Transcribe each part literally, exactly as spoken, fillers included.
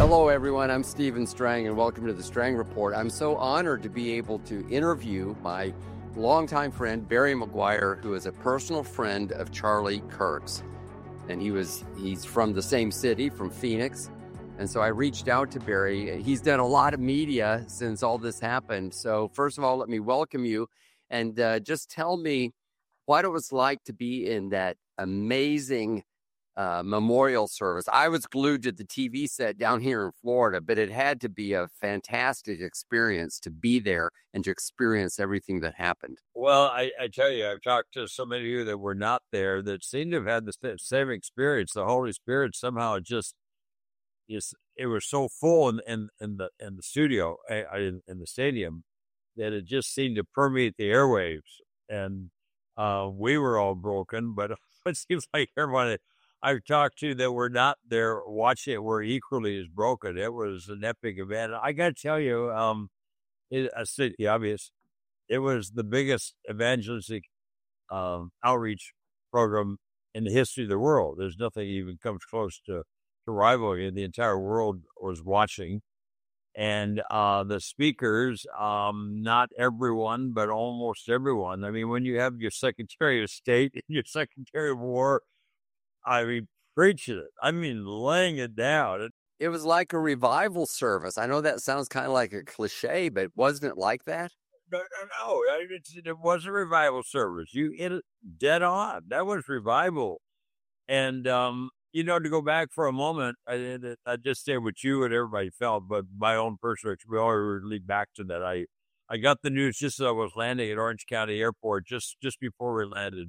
Hello, everyone. I'm Stephen Strang, and welcome to the Strang Report. I'm so honored to be able to interview my longtime friend, Barry McGuire, who is a personal friend of Charlie Kirk's. And he was he's from the same city, from Phoenix. And so I reached out to Barry. He's done a lot of media since all this happened. So first of all, let me welcome you and uh, just tell me what it was like to be in that amazing Uh, memorial service. I was glued to the T V set down here in Florida, but it had to be a fantastic experience to be there and to experience everything that happened. Well, I, I tell you, I've talked to so many of you that were not there that seem to have had the same experience. The Holy Spirit somehow just is. It was so full in in, in the in the studio, in, in the stadium, that it just seemed to permeate the airwaves, and uh, we were all broken. But it seems like everyone I've talked to that were not there watching it were equally as broken. It was an epic event. I got to tell you, um, it, I said the obvious. It was the biggest evangelistic um, outreach program in the history of the world. There's nothing even comes close to, to rivaling it. The entire world was watching. And uh, the speakers, um, not everyone, but almost everyone. I mean, when you have your Secretary of State and your Secretary of War, I mean, preaching it. I mean, laying it down. It was like a revival service. I know that sounds kind of like a cliche, but wasn't it like that? No, no, no. It, it was a revival service. You hit it dead on. That was revival. And, um, you know, to go back for a moment, I, I just say what you and everybody felt, but my own personal experience, we always lead back to that. I, I got the news just as I was landing at Orange County Airport, just, just before we landed.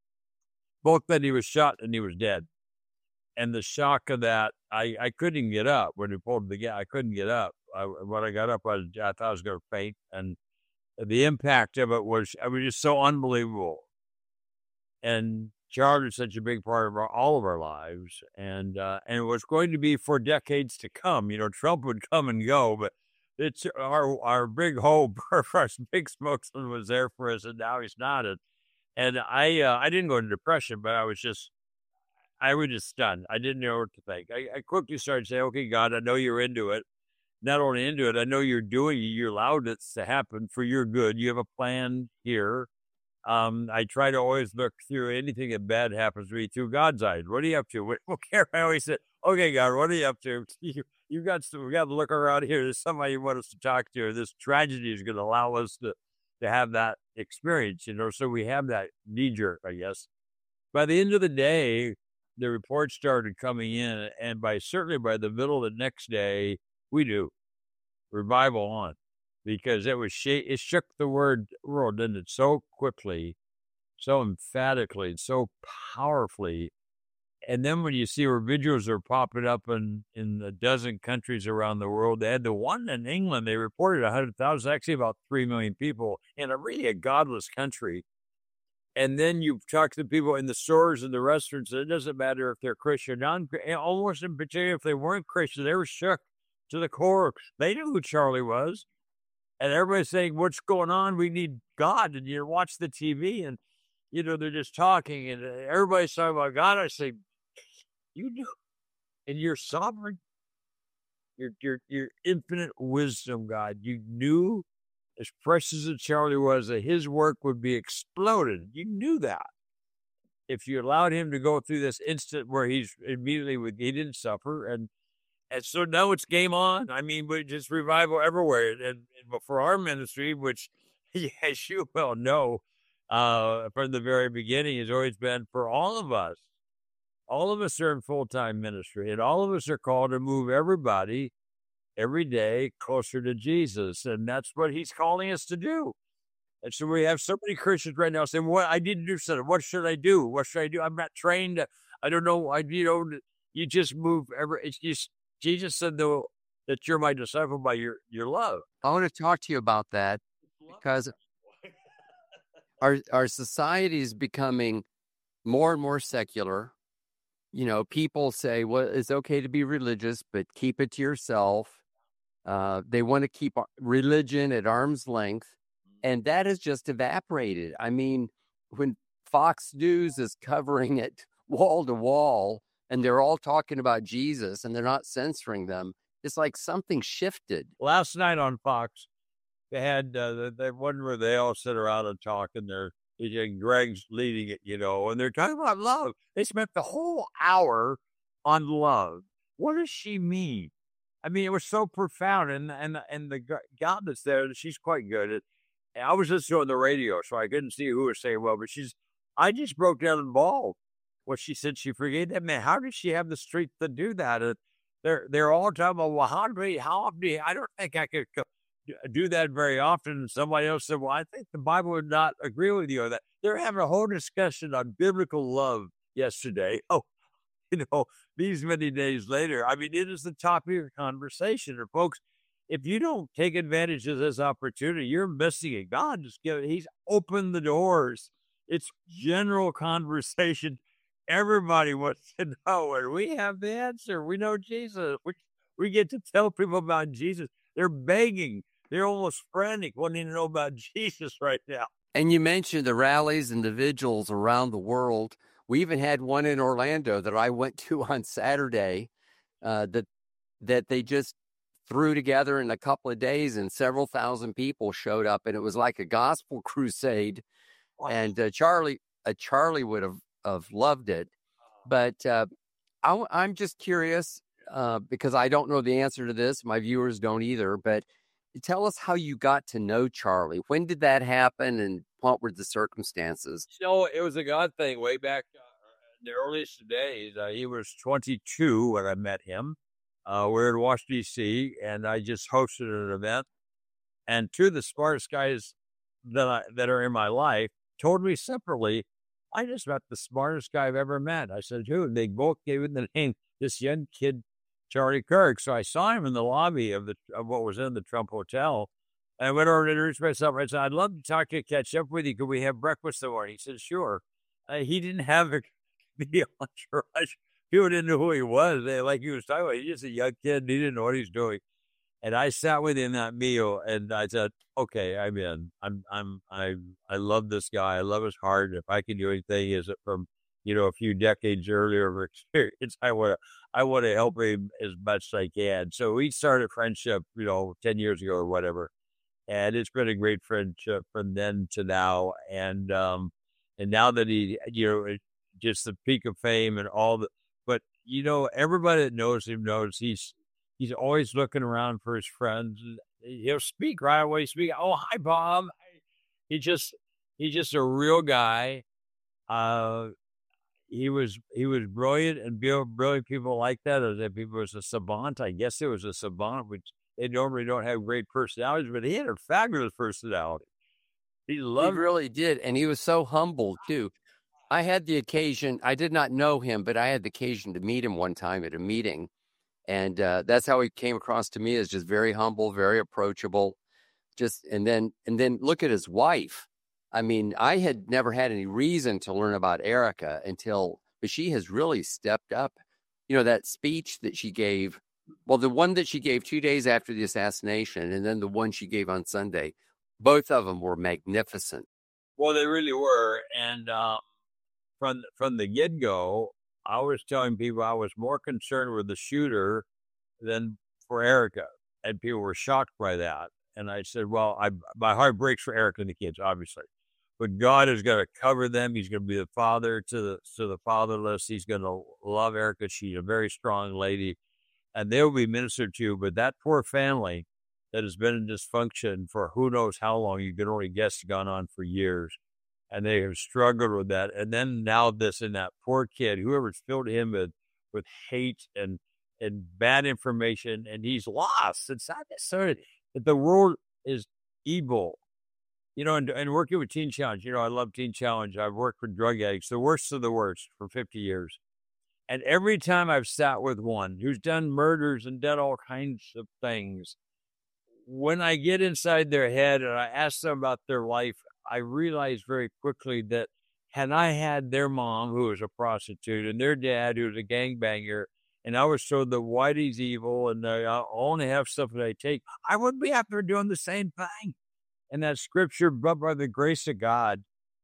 Both that he was shot and he was dead. And the shock of that, I, I couldn't get up. When he pulled the gate, I couldn't get up. I, when I got up, I, I thought I was going to faint. And the impact of it was, I mean, just so unbelievable. And Charlie is such a big part of our, all of our lives. And uh, and it was going to be for decades to come. You know, Trump would come and go, but it's our our big hope, our big spokesman was there for us, and now he's not. And, and I uh, I didn't go into depression, but I was just, I was just stunned. I didn't know what to think. I, I quickly started saying, okay, God, I know you're into it. Not only into it, I know you're doing it. You allowed it to happen for your good. You have a plan here. Um, I try to always look through anything that bad happens to me through God's eyes. What are you up to? What, okay, I always said, okay, God, what are you up to? You, you got to, we got to look around here. There's somebody you want us to talk to. This tragedy is going to allow us to, to have that experience, you know, so we have that knee jerk, I guess. By the end of the day, the reports started coming in, and by certainly by the middle of the next day, we knew revival on, because it was sh- it shook the word world, didn't it? So quickly, so emphatically, so powerfully. And then when you see where videos are popping up in, in a dozen countries around the world, they had the one in England, they reported one hundred thousand, actually about three million people in a really a godless country. And then you talk to people in the stores and the restaurants, and it doesn't matter if they're Christian, non almost in particular, if they weren't Christian, they were shook to the core. They knew who Charlie was. And everybody's saying, what's going on? We need God. And you watch the T V and, you know, they're just talking and everybody's talking about God. I say, you knew, and you're sovereign. Your, your, your infinite wisdom, God. You knew, as precious as Charlie was, that his work would be exploded. You knew that. If you allowed him to go through this instant where he's immediately, with, he didn't suffer. And And so now it's game on. I mean, we just revival everywhere. And, and for our ministry, which, as you well know, uh, from the very beginning has always been for all of us. All of us are in full-time ministry, and all of us are called to move everybody every day closer to Jesus. And that's what he's calling us to do. And so we have so many Christians right now saying, what I need to do something. What should I do? What should I do? I'm not trained. I don't know. I, you know, you just move every, it's just, Jesus said, though, that you're my disciple by your, your love. I want to talk to you about that because our our society is becoming more and more secular. You know, people say, well, it's okay to be religious, but keep it to yourself. Uh, they want to keep religion at arm's length, and that has just evaporated. I mean, when Fox News is covering it wall to wall, and they're all talking about Jesus, and they're not censoring them, it's like something shifted. Last night on Fox, they had uh, the, the one where they all sit around and talk, and they're and Greg's leading it, you know, and they're talking about love. They spent the whole hour on love. What does she mean? I mean, it was so profound, and and and the gal that's there, she's quite good at. I was listening on the radio, so I couldn't see who was saying well, but she's. I just broke down and bawled. What she said, she forgave that man. How did she have the strength to do that? And they're they're all talking about, well, how do we, how often? Do you, I don't think I could do that very often. And somebody else said, well, I think the Bible would not agree with you on that. They're having a whole discussion on biblical love yesterday. Oh, you know, these many days later. I mean, it is the topic of conversation. And folks, if you don't take advantage of this opportunity, you're missing it. God just give He's opened the doors. It's general conversation. Everybody wants to know, and we have the answer. We know Jesus. We, we get to tell people about Jesus. They're begging. They're almost frantic, wanting to know about Jesus right now. And you mentioned the rallies and the vigils around the world. We even had one in Orlando that I went to on Saturday uh, that that they just threw together in a couple of days, and several thousand people showed up, and it was like a gospel crusade. Wow. And uh, Charlie, uh, Charlie would have, have loved it. But uh, I, I'm just curious uh, because I don't know the answer to this. My viewers don't either. But tell us how you got to know Charlie. When did that happen, and what were the circumstances? So it was a God thing way back uh, in the earliest days. Uh, he was twenty-two when I met him. Uh, we're in Washington, D C, and I just hosted an event. And two of the smartest guys that I, that are in my life told me separately, I just met the smartest guy I've ever met. I said, who? They both gave it the name, this young kid, Charlie Kirk. So I saw him in the lobby of the of what was in the Trump Hotel. And I went over and introduced myself. I said, I'd love to talk to you, catch up with you. Could we have breakfast tomorrow? He said, sure. Uh, he didn't have a, the entourage. People didn't know who he was. They, like he was talking about, he's just a young kid. And he didn't know what he's doing. And I sat with him that meal, and I said, "Okay, I'm in. I'm, I'm, I, I love this guy. I love his heart. If I can do anything, is it from, you know, a few decades earlier of experience? I want to, I want to help him as much as I can." So we started friendship, you know, ten years ago or whatever, and it's been a great friendship from then to now. And um, and now that he, you know, just the peak of fame and all the, but you know, everybody that knows him knows he's. He's always looking around for his friends. He'll speak right away. Speak. Oh, hi, Bob. He just, he's just a real guy. Uh, he was, he was brilliant, and brilliant people like that. Or that people was a savant. I guess it was a savant, which they normally don't have great personalities, but he had a fabulous personality. He loved. He really did, and he was so humble too. I had the occasion. I did not know him, but I had the occasion to meet him one time at a meeting. And uh, that's how he came across to me, as just very humble, very approachable. Just and then and then look at his wife. I mean, I had never had any reason to learn about Erica until, but she has really stepped up. You know, that speech that she gave, well, the one that she gave two days after the assassination, and then the one she gave on Sunday, both of them were magnificent. Well, they really were. And uh, from from the get-go, I was telling people I was more concerned with the shooter than for Erica, and people were shocked by that. And I said, well, I, my heart breaks for Erica and the kids, obviously, but God is going to cover them. He's going to be the father to the to the fatherless. He's going to love Erica. She's a very strong lady, and they will be ministered to. But that poor family that has been in dysfunction for who knows how long, you can only guess, gone on for years. And they have struggled with that. And then now this and that poor kid, whoever's filled him with, with hate and, and bad information, and he's lost. It's not necessarily that the world is evil. You know, and, and working with Teen Challenge, you know, I love Teen Challenge. I've worked with drug addicts, the worst of the worst, for fifty years. And every time I've sat with one who's done murders and done all kinds of things, when I get inside their head and I ask them about their life, I realized very quickly that had I had their mom, who was a prostitute, and their dad, who was a gangbanger, and I was told that Whitey's evil and I only have stuff that I take, I would be out there doing the same thing. And that scripture, but by the grace of God,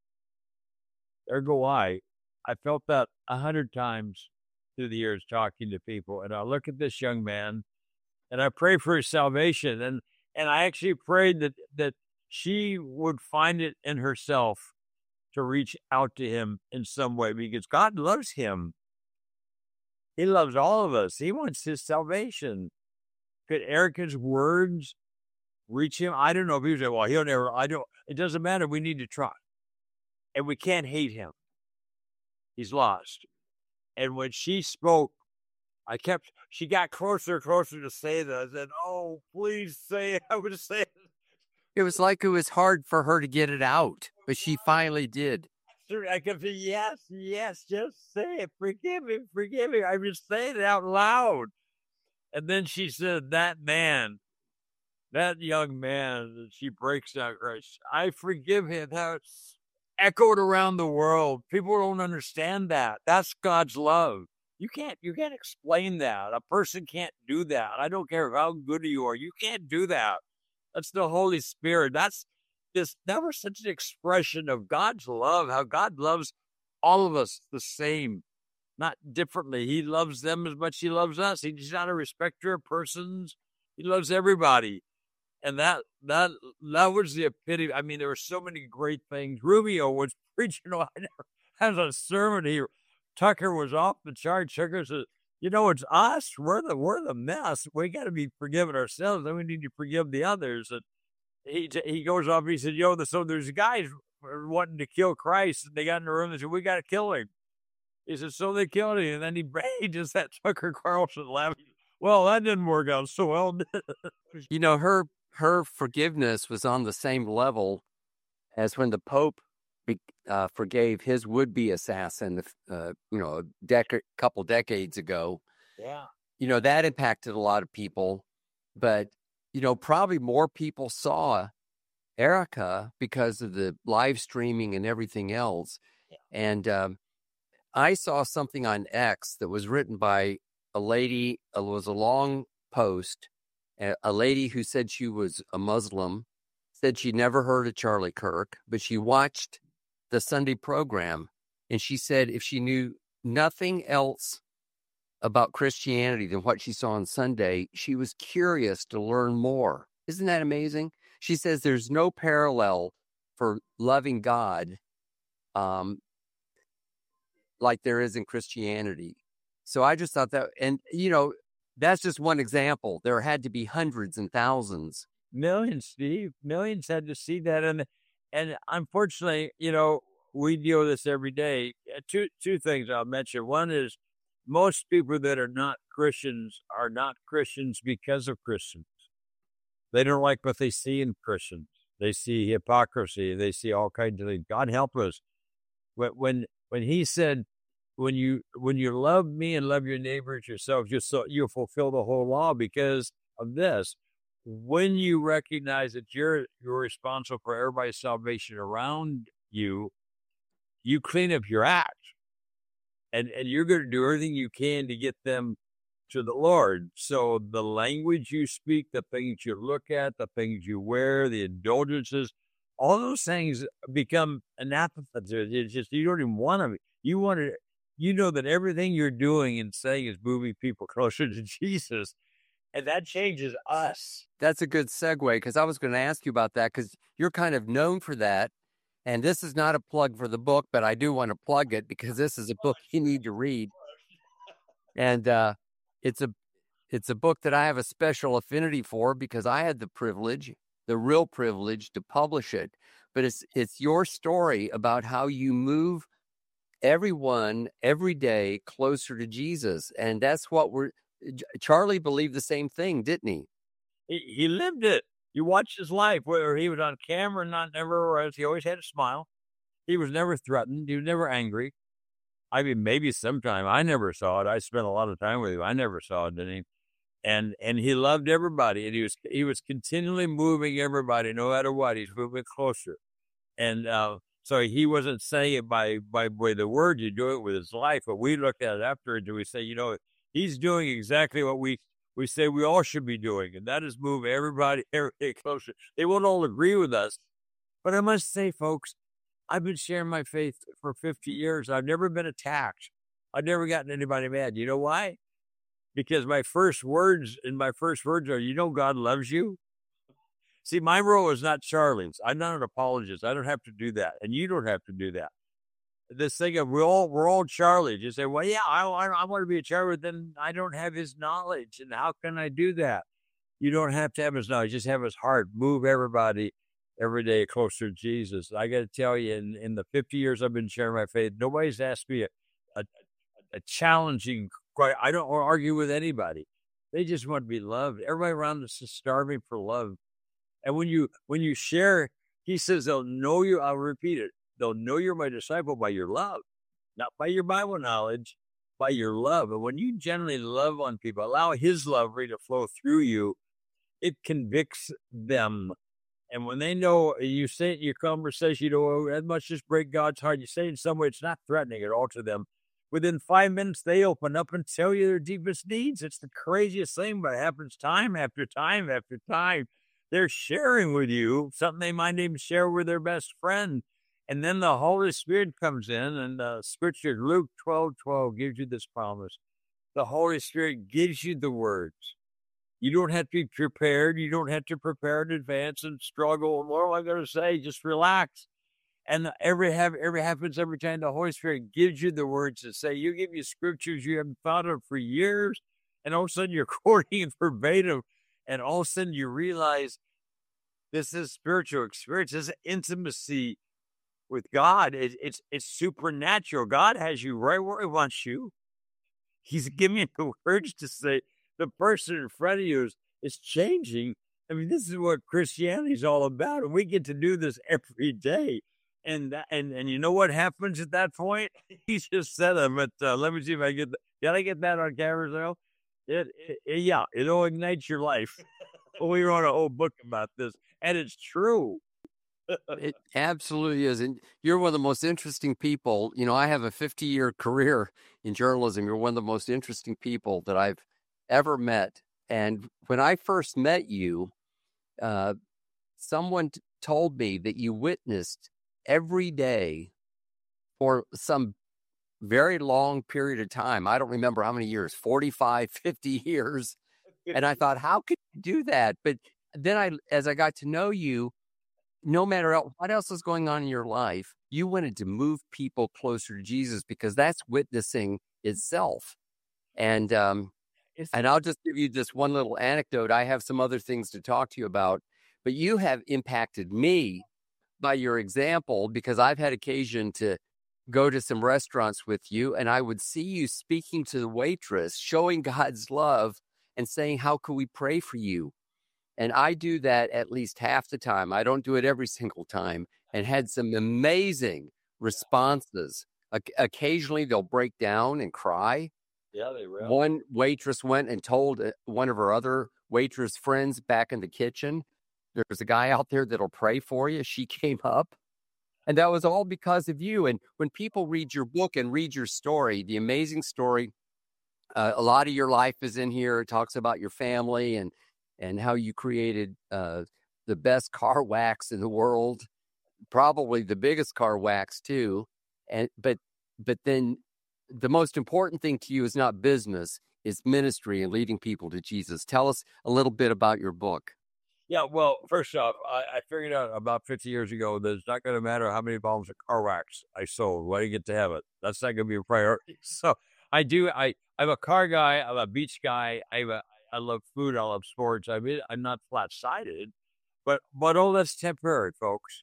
there go I. I felt that a hundred times through the years talking to people. And I look at this young man, and I prayed for his salvation. And and I actually prayed that that she would find it in herself to reach out to him in some way, because God loves him. He loves all of us. He wants his salvation. Could Erica's words reach him? I don't know if he was like, well, he'll never, I don't, it doesn't matter. We need to try. And we can't hate him. He's lost. And when she spoke, I kept, she got closer and closer to say that. I said, oh, please say it. I would say it. It was like it was hard for her to get it out, but she finally did. I kept saying, yes, yes, just say it. Forgive me, forgive me. I was saying it out loud. And then she said, that man, that young man, she breaks out, right? I forgive him. How it's echoed around the world. People don't understand that. That's God's love. You can't, you can't explain that. A person can't do that. I don't care how good you are. You can't do that. That's the Holy Spirit. That's just never such an expression of God's love, how God loves all of us the same, not differently. He loves them as much as he loves us. He's not a respecter of persons. He loves everybody. And that that that was the epitome. I mean, there were so many great things. Rubio was preaching on as a sermon here. Tucker was off the chart. Tucker said, you know, it's us. We're the we're the mess. We got to be forgiving ourselves. Then we need to forgive the others. And he he goes off. He said, yo, so there's guys wanting to kill Christ. And they got in the room. They said, we got to kill him. He said, so they killed him. And then he, he just that Tucker Carlson laughing. Well, that didn't work out so well. You know, her her forgiveness was on the same level as when the Pope uh, forgave his would-be assassin, uh, you know, a dec- couple decades ago. Yeah. You know, that impacted a lot of people. But, you know, probably more people saw Erica because of the live streaming and everything else. Yeah. And um, I saw something on X that was written by a lady. It was a long post. A lady who said she was a Muslim, said she never heard of Charlie Kirk, but she watched the Sunday program. And she said if she knew nothing else about Christianity than what she saw on Sunday, she was curious to learn more. Isn't that amazing? She says there's no parallel for loving God um, like there is in Christianity. So I just thought that, and, you know, that's just one example. There had to be hundreds and thousands. Millions, Steve. Millions had to see that. And and unfortunately, you know, we deal with this every day. Two two things I'll mention. One is most people that are not Christians are not Christians because of Christians. They don't like what they see in Christians. They see hypocrisy. They see all kinds of things. God help us. When when, when he said, When you when you love me and love your neighbors yourself, you so you fulfill the whole law because of this. When you recognize that you're you're responsible for everybody's salvation around you, you clean up your act, and and you're going to do everything you can to get them to the Lord. So the language you speak, the things you look at, the things you wear, the indulgences, all those things become anathema. It's just you don't even want to. You want to. You know that everything you're doing and saying is moving people closer to Jesus, and that changes us. That's a good segue, because I was going to ask you about that, because you're kind of known for that. And this is not a plug for the book, but I do want to plug it because this is a book you need to read. And uh, it's a it's a book that I have a special affinity for because I had the privilege, the real privilege, to publish it. But it's it's your story about how you move everyone every day closer to Jesus. And that's what we're, Charlie believed the same thing, didn't he? He, he lived it. You watched his life, whether he was on camera, not never was. He always had a smile. He was never threatened. He was never angry. I mean, maybe sometime I never saw it. I spent a lot of time with him. I never saw it, didn't he? And, and he loved everybody, and he was, he was continually moving everybody, no matter what. He's moving closer. And, uh, So he wasn't saying it by, by by the word. You do it with his life. But we looked at it afterwards and we say, you know, he's doing exactly what we we say we all should be doing, and that is move everybody every day closer. They won't all agree with us, but I must say, folks, I've been sharing my faith for fifty years. I've never been attacked. I've never gotten anybody mad. You know why? because my first words and my first words are, you know, God loves you. See, my role is not Charlie's. I'm not an apologist. I don't have to do that. And you don't have to do that. This thing of we're all, we're all Charlie. You say, well, yeah, I, I, I want to be a Charlie, but then I don't have his knowledge. And how can I do that? You don't have to have his knowledge. Just have his heart. Move everybody every day closer to Jesus. I got to tell you, in, in the fifty years I've been sharing my faith, nobody's asked me a, a, a challenging, I don't argue with anybody. They just want to be loved. Everybody around us is starving for love. And when you when you share, he says they'll know you. I'll repeat it. They'll know you're my disciple by your love, not by your Bible knowledge, by your love. And when you genuinely love on people, allow his love really to flow through you, it convicts them. And when they know, you say it in your conversation, you know, that must just break God's heart. You say it in some way, it's not threatening at all to them. Within five minutes, they open up and tell you their deepest needs. It's the craziest thing, but it happens time after time after time. They're sharing with you something they might even share with their best friend. And then the Holy Spirit comes in, and uh, Scripture, Luke twelve twelve, gives you this promise. The Holy Spirit gives you the words. You don't have to be prepared. You don't have to prepare in advance and struggle. What am I going to say? Just relax. And every have every happens every time the Holy Spirit gives you the words to say. You give you scriptures you haven't thought of for years, and all of a sudden you're quoting it verbatim, and all of a sudden you realize this is spiritual experience. This is intimacy with God. It, it's it's supernatural. God has you right where he wants you. He's giving you the words to say. The person in front of you is, is changing. I mean, this is what Christianity is all about, and we get to do this every day. And that, and and you know what happens at that point? He just said it, but uh, let me see if I get that. Did I get that on camera, though? It, it, it, yeah, it'll ignite your life. We wrote a whole book about this, and it's true. It absolutely is. And you're one of the most interesting people. You know, I have a fifty-year career in journalism. You're one of the most interesting people that I've ever met. And when I first met you, uh, someone t- told me that you witnessed every day for some very long period of time. I don't remember how many years, forty-five, fifty years. And I thought, how could you do that? But then I, as I got to know you, no matter what else was going on in your life, you wanted to move people closer to Jesus, because that's witnessing itself. And, um, and I'll just give you this one little anecdote. I have some other things to talk to you about, but you have impacted me by your example, because I've had occasion to go to some restaurants with you, and I would see you speaking to the waitress, showing God's love and saying, how can we pray for you? And I do that at least half the time. I don't do it every single time, and had some amazing responses. O- occasionally they'll break down and cry. Yeah, they will. One waitress went and told uh, one of her other waitress friends back in the kitchen, there's a guy out there that'll pray for you. She came up, and that was all because of you. And when people read your book and read your story, the amazing story, uh, a lot of your life is in here. It talks about your family and and how you created uh, the best car wax in the world, probably the biggest car wax too. And but but then the most important thing to you is not business, it's ministry and leading people to Jesus. Tell us a little bit about your book. Yeah, well, first off, I, I figured out about fifty years ago that it's not going to matter how many bottles of car wax I sold when I get to heaven. That's not going to be a priority. So I do. I I'm a car guy. I'm a beach guy. I'm a I love food. I love sports. I mean, I'm not flat-sided, but but all that's temporary, folks.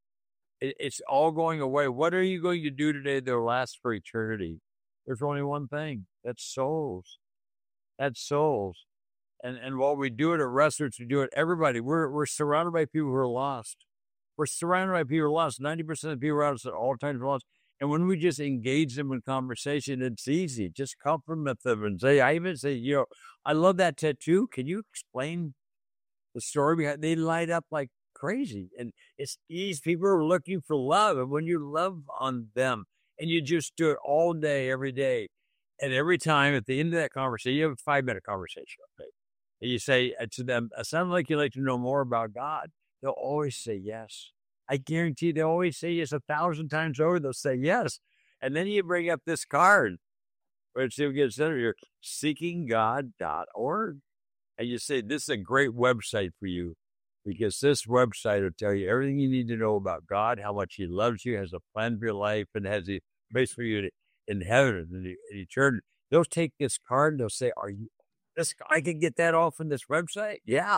It, it's all going away. What are you going to do today that'll last for eternity? There's only one thing. That's souls. That's souls. And and while we do it at restaurants, we do it everybody. We're we're surrounded by people who are lost. We're surrounded by people who are lost. ninety percent of the people around us at all times are lost. And when we just engage them in conversation, it's easy. Just compliment them and say, I even say, you know, I love that tattoo. Can you explain the story behind it? They light up like crazy. And it's easy. People are looking for love. And when you love on them and you just do it all day, every day, and every time at the end of that conversation, you have a five minute conversation. Okay? And you say to them, it sounds like you'd like to know more about God. They'll always say yes. I guarantee they always say yes a thousand times over. They'll say yes. And then you bring up this card. Or see, we get center here, seeking god dot org. And you say, this is a great website for you, because this website will tell you everything you need to know about God, how much he loves you, has a plan for your life, and has a place for you in heaven and in eternity. They'll take this card and they'll say, are you, this, I can get that off in this website? Yeah.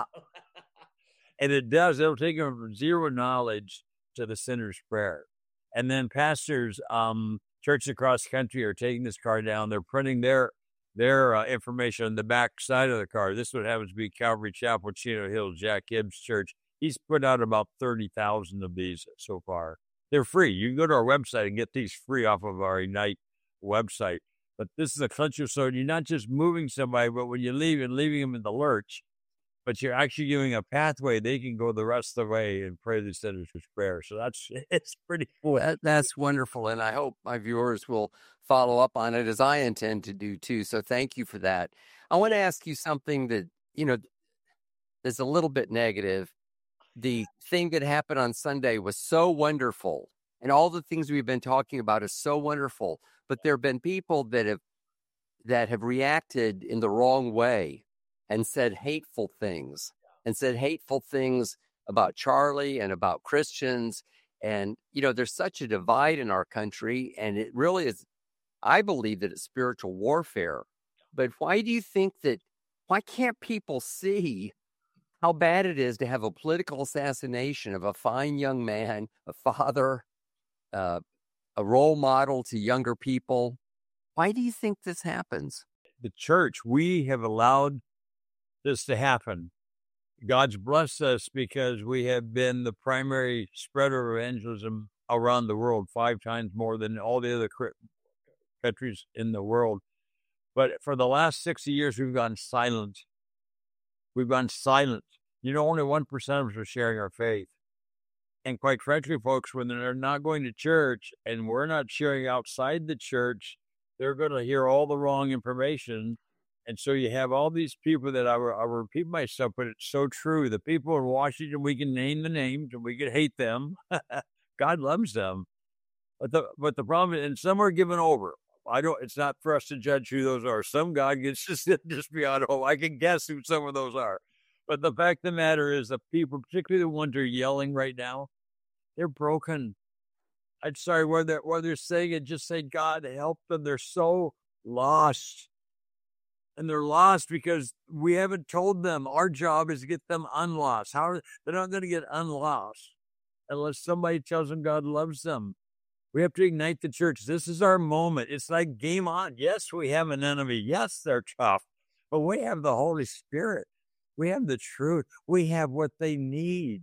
And it does. It'll take them from zero knowledge to the sinner's prayer. And then pastors, um, churches across the country are taking this card down. They're printing their their uh, information on the back side of the card. This one happens to be Calvary Chapel, Chino Hills, Jack Hibbs Church. He's put out about thirty thousand of these so far. They're free. You can go to our website and get these free off of our Ignite website. But this is a clincher. So you're not just moving somebody, but when you leave and leaving them in the lurch, but you're actually giving a pathway. They can go the rest of the way and pray the sinner's prayer. So that's, it's pretty cool. That, that's wonderful. And I hope my viewers will follow up on it, as I intend to do too. So thank you for that. I want to ask you something that, you know, is a little bit negative. The thing that happened on Sunday was so wonderful. And all the things we've been talking about is so wonderful. But there have been people that have, that have reacted in the wrong way and said hateful things and said hateful things about Charlie and about Christians. And, you know, there's such a divide in our country, and it really is, I believe that it's spiritual warfare. But why do you think that, why can't people see how bad it is to have a political assassination of a fine young man, a father, uh, a role model to younger people? Why do you think this happens? The church, we have allowed this to happen. God's blessed us because we have been the primary spreader of evangelism around the world, five times more than all the other countries in the world. But for the last sixty years, we've gone silent. We've gone silent. You know, only one percent of us are sharing our faith. And quite frankly, folks, when they're not going to church and we're not sharing outside the church, they're going to hear all the wrong information. And so you have all these people that I, I repeat myself, but it's so true. The people in Washington, we can name the names and we can hate them. God loves them. But the, but the problem is, and some are given over. I don't, it's not for us to judge who those are. Some God gets just, just beyond hope. I can guess who some of those are. But the fact of the matter is, the people, particularly the ones who are yelling right now, they're broken. I'm sorry, when they're, when they're saying it, just say, God, help them. They're so lost. And they're lost because we haven't told them. Our job is to get them unlost. How are, they're not going to get unlost unless somebody tells them God loves them. We have to ignite the church. This is our moment. It's like game on. Yes, we have an enemy. Yes, they're tough. But we have the Holy Spirit. We have the truth. We have what they need.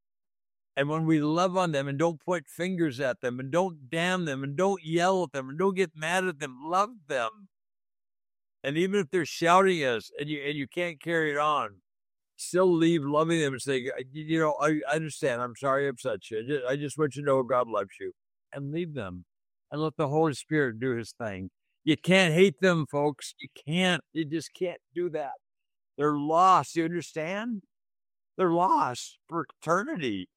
And when we love on them and don't point fingers at them and don't damn them and don't yell at them and don't get mad at them, love them. And even if they're shouting at us and you and you can't carry it on, still leave loving them and say, you know, I, I understand. I'm sorry I upset you. I just, I just want you to know God loves you. And leave them. And let the Holy Spirit do his thing. You can't hate them, folks. You can't. You just can't do that. They're lost. You understand? They're lost for eternity.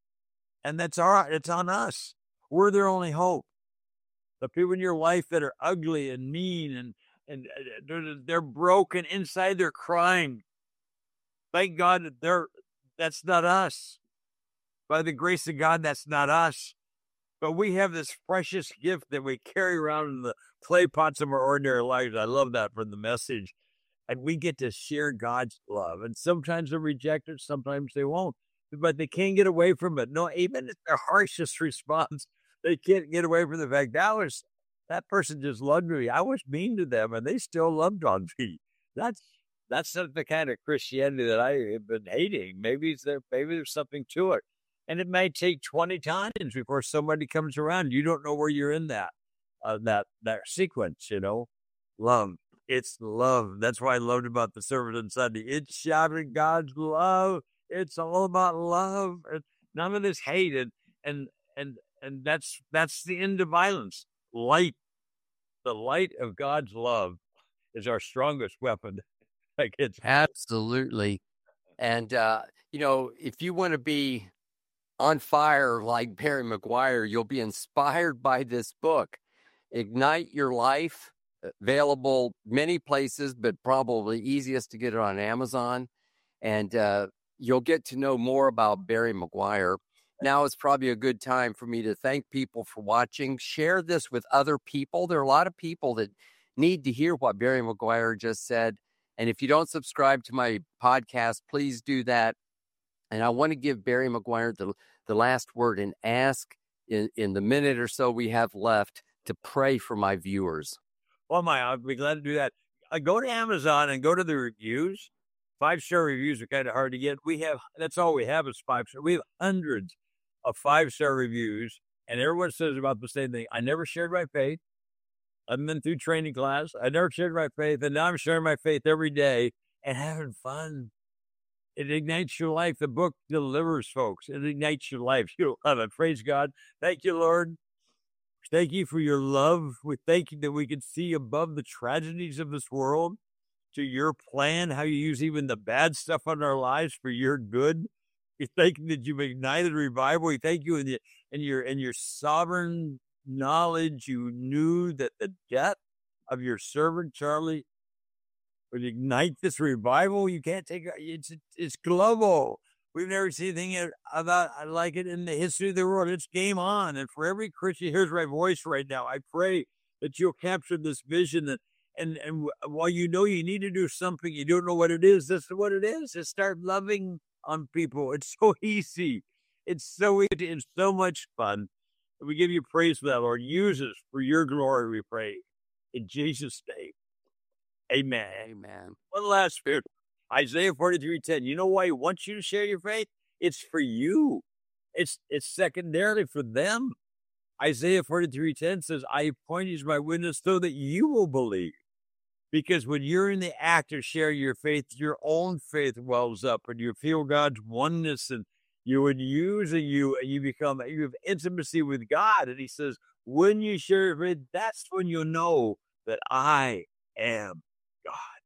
And that's all right. It's on us. We're their only hope. The people in your life that are ugly and mean and And they're, they're broken inside. They're crying. Thank God that they're, that's not us. By the grace of God, that's not us. But we have this precious gift that we carry around in the clay pots of our ordinary lives. I love that from the message. And we get to share God's love. And sometimes they'll reject it. Sometimes they won't. But they can't get away from it. No, even if their harshest response, they can't get away from the fact that was, that person just loved me. I was mean to them, and they still loved on me. That's that's not the kind of Christianity that I have been hating. Maybe there, maybe there's something to it, and it may take twenty times before somebody comes around. You don't know where you're in that uh, that that sequence. You know, love. It's love. That's why I loved about the service on Sunday. It's shouting God's love. It's all about love. It's none of this hate, and and and and that's that's the end of violence. Light, the light of God's love is our strongest weapon. Like it's absolutely. And, uh, you know, if you want to be on fire like Barry McGuire, you'll be inspired by this book, Ignite Your Life, available many places, but probably easiest to get it on Amazon. And uh, you'll get to know more about Barry McGuire. Now is probably a good time for me to thank people for watching. Share this with other people. There are a lot of people that need to hear what Barry McGuire just said. And if you don't subscribe to my podcast, please do that. And I want to give Barry McGuire the, the last word and ask in, in the minute or so we have left to pray for my viewers. Well, my, I'll be glad to do that. I go to Amazon and go to the reviews. Five-star reviews are kind of hard to get. We have, that's all we have is five-star. We have hundreds of five-star reviews, and everyone says about the same thing. I never shared my faith. I've been through training class. I never shared my faith, and now I'm sharing my faith every day and having fun. It ignites your life. The book delivers, folks. It ignites your life. You'll love it. Praise God. Thank you, Lord. Thank you for your love. We thank you that we can see above the tragedies of this world to your plan, how you use even the bad stuff in our lives for your good. We thank you that you've ignited revival. We thank you in, the, in your in your sovereign knowledge. You knew that the death of your servant Charlie would ignite this revival. You can't take it. It's it's global. We've never seen anything about like it in the history of the world. It's game on. And for every Christian who hears my voice right now, I pray that you'll capture this vision. And, and, and while you know you need to do something, you don't know what it is, this is what it is. Is start loving on people. It's so easy. It's so easy. It's so much fun. We give you praise for that, Lord. Use us for your glory, we pray. In Jesus' name. Amen. Amen. One last spirit. Isaiah forty-three ten. You know why he wants you to share your faith? It's for you. It's it's secondarily for them. Isaiah forty-three ten says, I appoint you as my witness so that you will believe. Because when you're in the act of sharing your faith, your own faith wells up and you feel God's oneness and you would use and you, and you become, you have intimacy with God. And he says, when you share your faith, that's when you'll know that I am God.